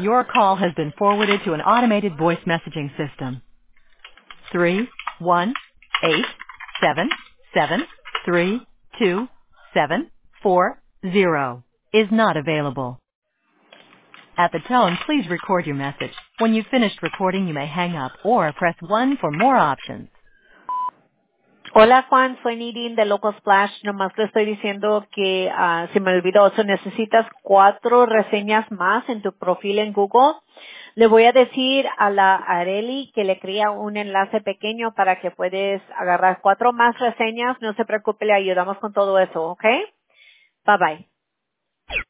Your call has been forwarded to an automated voice messaging system. 31877327740 is not available. At the tone, please record your message. When you've finished recording, you may hang up or press 1 for more options. Hola Juan, soy Nidin de Local Splash. Nomás te estoy diciendo que se me olvidó, necesitas 4 reseñas más en tu perfil en Google. Le voy a decir a la Areli que le crea un enlace pequeño para que puedes agarrar 4 más reseñas. No se preocupe, le ayudamos con todo eso, ¿ok? Bye bye.